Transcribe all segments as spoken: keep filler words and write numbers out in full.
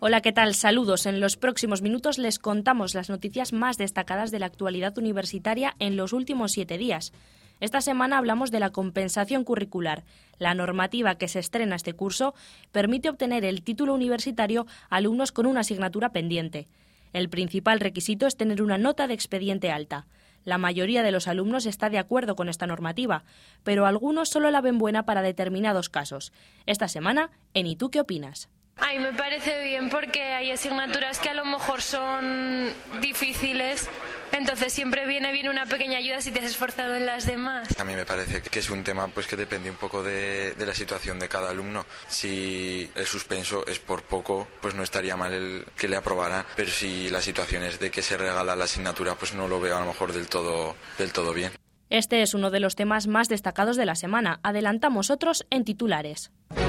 Hola, ¿qué tal? Saludos. En los próximos minutos les contamos las noticias más destacadas de la actualidad universitaria en los últimos siete días. Esta semana hablamos de la compensación curricular. La normativa que se estrena este curso permite obtener el título universitario a alumnos con una asignatura pendiente. El principal requisito es tener una nota de expediente alta. La mayoría de los alumnos está de acuerdo con esta normativa, pero algunos solo la ven buena para determinados casos. Esta semana, en ¿Y tú qué opinas? A mí me parece bien porque hay asignaturas que a lo mejor son difíciles, entonces siempre viene bien una pequeña ayuda si te has esforzado en las demás. A mí me parece que es un tema pues que depende un poco de, de la situación de cada alumno. Si el suspenso es por poco, pues no estaría mal el que le aprobaran, pero si la situación es de que se regala la asignatura, pues no lo veo a lo mejor del todo, del todo bien. Este es uno de los temas más destacados de la semana. Adelantamos otros en titulares.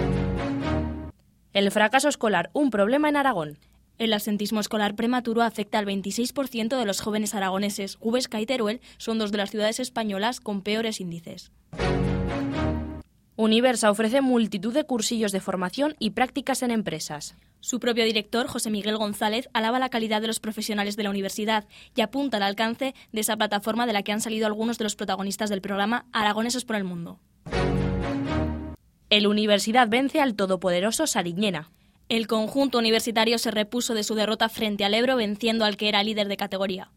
El fracaso escolar, un problema en Aragón. El absentismo escolar prematuro afecta al veintiséis por ciento de los jóvenes aragoneses. Huesca y Teruel son dos de las ciudades españolas con peores índices. Universa ofrece multitud de cursillos de formación y prácticas en empresas. Su propio director, José Miguel González, alaba la calidad de los profesionales de la universidad y apunta al alcance de esa plataforma de la que han salido algunos de los protagonistas del programa Aragoneses por el Mundo. El Universidad vence al todopoderoso Sariñena. El conjunto universitario se repuso de su derrota frente al Ebro, venciendo al que era líder de categoría.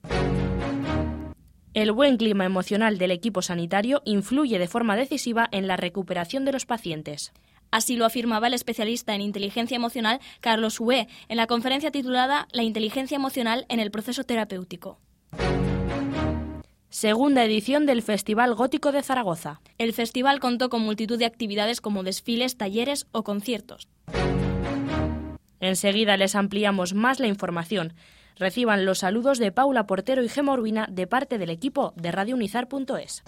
El buen clima emocional del equipo sanitario influye de forma decisiva en la recuperación de los pacientes. Así lo afirmaba el especialista en inteligencia emocional Carlos Hué en la conferencia titulada La inteligencia emocional en el proceso terapéutico. Segunda edición del Festival Gótico de Zaragoza. El festival contó con multitud de actividades como desfiles, talleres o conciertos. Enseguida les ampliamos más la información. Reciban los saludos de Paula Portero y Gemma Urbina de parte del equipo de radio unizar punto es.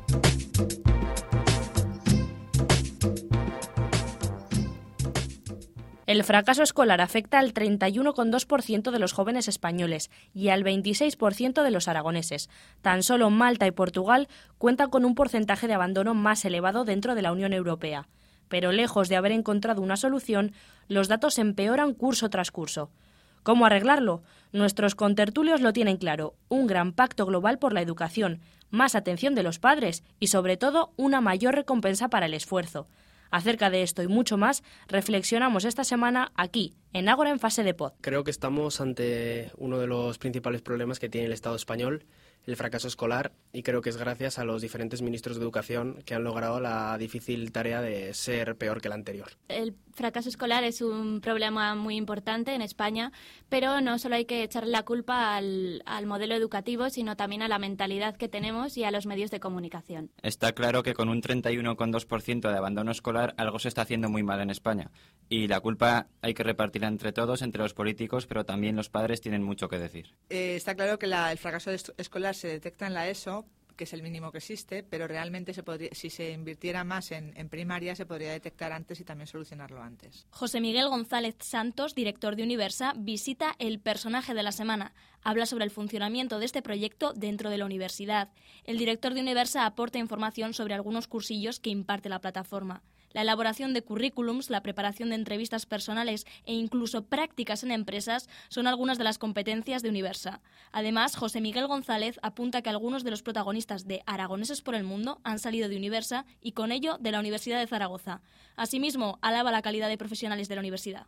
El fracaso escolar afecta al treinta y uno coma dos por ciento de los jóvenes españoles y al veintiséis por ciento de los aragoneses. Tan solo Malta y Portugal cuentan con un porcentaje de abandono más elevado dentro de la Unión Europea. Pero lejos de haber encontrado una solución, los datos empeoran curso tras curso. ¿Cómo arreglarlo? Nuestros contertulios lo tienen claro: un gran pacto global por la educación, más atención de los padres y, sobre todo, una mayor recompensa para el esfuerzo. Acerca de esto y mucho más, reflexionamos esta semana aquí, en Ágora en Fase de Pod. Creo que estamos ante uno de los principales problemas que tiene el Estado español, el fracaso escolar, y creo que es gracias a los diferentes ministros de Educación que han logrado la difícil tarea de ser peor que la anterior. El fracaso escolar es un problema muy importante en España, pero no solo hay que echarle la culpa al, al modelo educativo, sino también a la mentalidad que tenemos y a los medios de comunicación. Está claro que con un treinta y uno coma dos por ciento de abandono escolar algo se está haciendo muy mal en España, y la culpa hay que repartirla entre todos, entre los políticos, pero también los padres tienen mucho que decir. Eh, está claro que la, el fracaso escolar se detecta en la ESO, que es el mínimo que existe, pero realmente se podría, si se invirtiera más en, en primaria se podría detectar antes y también solucionarlo antes. José Miguel González Santos, director de Universa, visita el personaje de la semana. Habla sobre el funcionamiento de este proyecto dentro de la universidad. El director de Universa aporta información sobre algunos cursillos que imparte la plataforma. La elaboración de currículums, la preparación de entrevistas personales e incluso prácticas en empresas son algunas de las competencias de Universa. Además, José Miguel González apunta que algunos de los protagonistas de Aragoneses por el Mundo han salido de Universa y con ello de la Universidad de Zaragoza. Asimismo, alaba la calidad de profesionales de la universidad.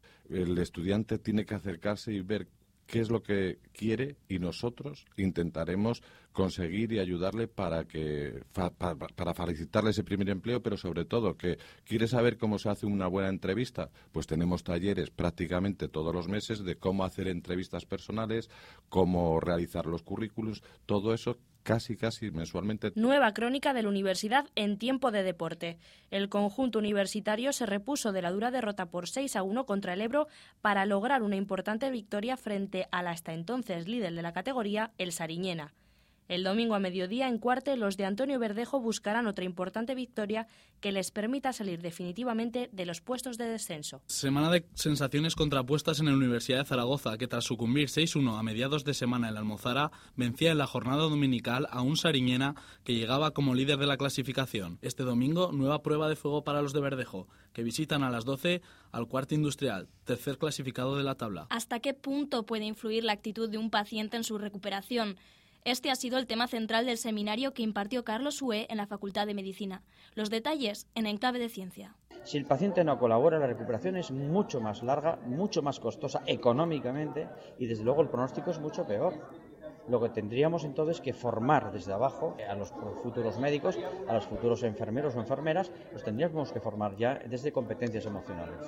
El estudiante tiene que acercarse y ver qué es lo que quiere y nosotros intentaremos conseguir y ayudarle para que fa, para, para facilitarle ese primer empleo, pero sobre todo que quiere saber cómo se hace una buena entrevista, pues tenemos talleres prácticamente todos los meses de cómo hacer entrevistas personales, cómo realizar los currículums, todo eso casi, casi mensualmente. Nueva crónica de la universidad en tiempo de deporte. El conjunto universitario se repuso de la dura derrota por seis a uno contra el Ebro para lograr una importante victoria frente al hasta entonces líder de la categoría, el Sariñena. El domingo a mediodía, en Cuarte, los de Antonio Verdejo buscarán otra importante victoria que les permita salir definitivamente de los puestos de descenso. Semana de sensaciones contrapuestas en la Universidad de Zaragoza, que tras sucumbir seis uno a mediados de semana en la Almozara, vencía en la jornada dominical a un Sariñena que llegaba como líder de la clasificación. Este domingo, nueva prueba de fuego para los de Verdejo, que visitan a las doce al Cuarte Industrial, tercer clasificado de la tabla. ¿Hasta qué punto puede influir la actitud de un paciente en su recuperación? Este ha sido el tema central del seminario que impartió Carlos Hué en la Facultad de Medicina. Los detalles en Enclave de Ciencia. Si el paciente no colabora, la recuperación es mucho más larga, mucho más costosa económicamente y desde luego el pronóstico es mucho peor. Lo que tendríamos entonces que formar desde abajo a los futuros médicos, a los futuros enfermeros o enfermeras, los tendríamos que formar ya desde competencias emocionales.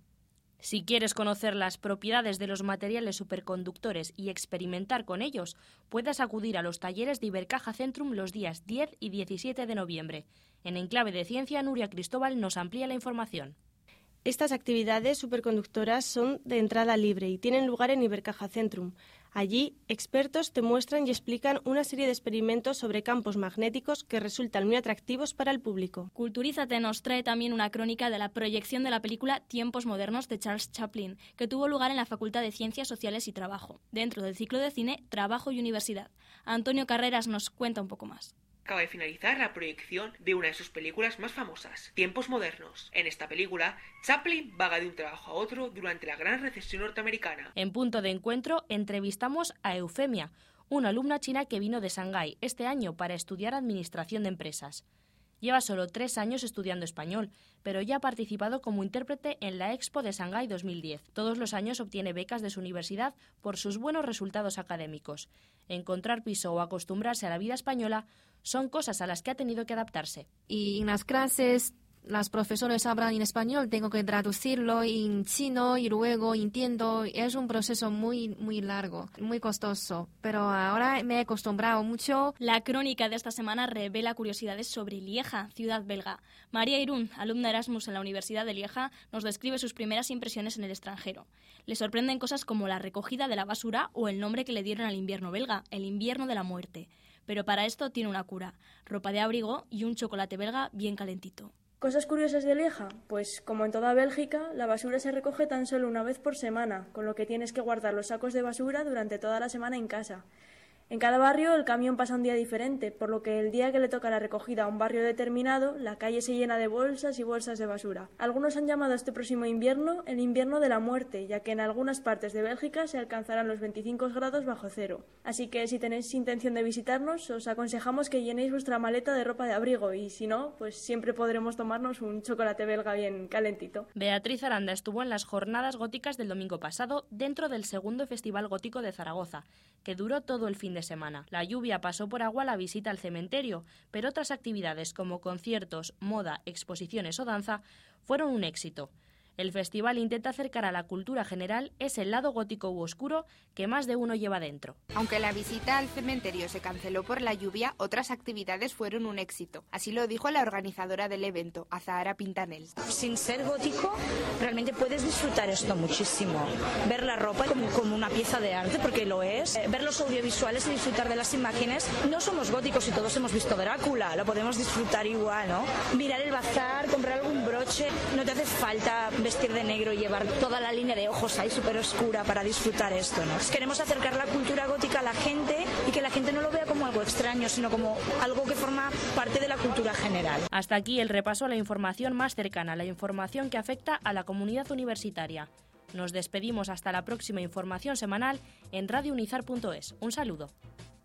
Si quieres conocer las propiedades de los materiales superconductores y experimentar con ellos, puedes acudir a los talleres de Ibercaja Centrum los días diez y diecisiete de noviembre. En Enclave de Ciencia, Nuria Cristóbal nos amplía la información. Estas actividades superconductoras son de entrada libre y tienen lugar en Ibercaja Centrum. Allí, expertos te muestran y explican una serie de experimentos sobre campos magnéticos que resultan muy atractivos para el público. Culturízate nos trae también una crónica de la proyección de la película Tiempos modernos de Charles Chaplin, que tuvo lugar en la Facultad de Ciencias Sociales y Trabajo, dentro del ciclo de cine Trabajo y Universidad. Antonio Carreras nos cuenta un poco más. Acaba de finalizar la proyección de una de sus películas más famosas, Tiempos modernos. En esta película, Chaplin vaga de un trabajo a otro durante la gran recesión norteamericana. En Punto de Encuentro entrevistamos a Eufemia, una alumna china que vino de Shanghái este año para estudiar Administración de Empresas. Lleva solo tres años estudiando español, pero ya ha participado como intérprete en la Expo de Shanghái dos mil diez. Todos los años obtiene becas de su universidad por sus buenos resultados académicos. Encontrar piso o acostumbrarse a la vida española son cosas a las que ha tenido que adaptarse. Y en las clases las profesores hablan en español, tengo que traducirlo en chino y luego entiendo. Es un proceso muy, muy largo, muy costoso, pero ahora me he acostumbrado mucho. La crónica de esta semana revela curiosidades sobre Lieja, ciudad belga. María Irún, alumna Erasmus en la Universidad de Lieja, nos describe sus primeras impresiones en el extranjero. Le sorprenden cosas como la recogida de la basura o el nombre que le dieron al invierno belga, el invierno de la muerte. Pero para esto tiene una cura, ropa de abrigo y un chocolate belga bien calentito. ¿Cosas curiosas de Lieja? Pues como en toda Bélgica, la basura se recoge tan solo una vez por semana, con lo que tienes que guardar los sacos de basura durante toda la semana en casa. En cada barrio el camión pasa un día diferente, por lo que el día que le toca la recogida a un barrio determinado, la calle se llena de bolsas y bolsas de basura. Algunos han llamado a este próximo invierno el invierno de la muerte, ya que en algunas partes de Bélgica se alcanzarán los veinticinco grados bajo cero. Así que si tenéis intención de visitarnos, os aconsejamos que llenéis vuestra maleta de ropa de abrigo y si no, pues siempre podremos tomarnos un chocolate belga bien calentito. Beatriz Aranda estuvo en las jornadas góticas del domingo pasado dentro del segundo Festival Gótico de Zaragoza, que duró todo el fin de semana. La lluvia pasó por agua la visita al cementerio, pero otras actividades como conciertos, moda, exposiciones o danza fueron un éxito. El festival intenta acercar a la cultura general ese lado gótico u oscuro que más de uno lleva dentro. Aunque la visita al cementerio se canceló por la lluvia, otras actividades fueron un éxito. Así lo dijo la organizadora del evento, Azahara Pintanel. Sin ser gótico, realmente puedes disfrutar esto muchísimo. Ver la ropa como, como una pieza de arte, porque lo es. Eh, ver los audiovisuales y disfrutar de las imágenes. No somos góticos y todos hemos visto Drácula, lo podemos disfrutar igual, ¿no? Mirar el bazar, comprar algún broche, no te hace falta vestir de negro y llevar toda la línea de ojos ahí súper oscura para disfrutar esto, ¿no? Queremos acercar la cultura gótica a la gente y que la gente no lo vea como algo extraño, sino como algo que forma parte de la cultura general. Hasta aquí el repaso a la información más cercana, la información que afecta a la comunidad universitaria. Nos despedimos hasta la próxima información semanal en radio unizar punto es. Un saludo.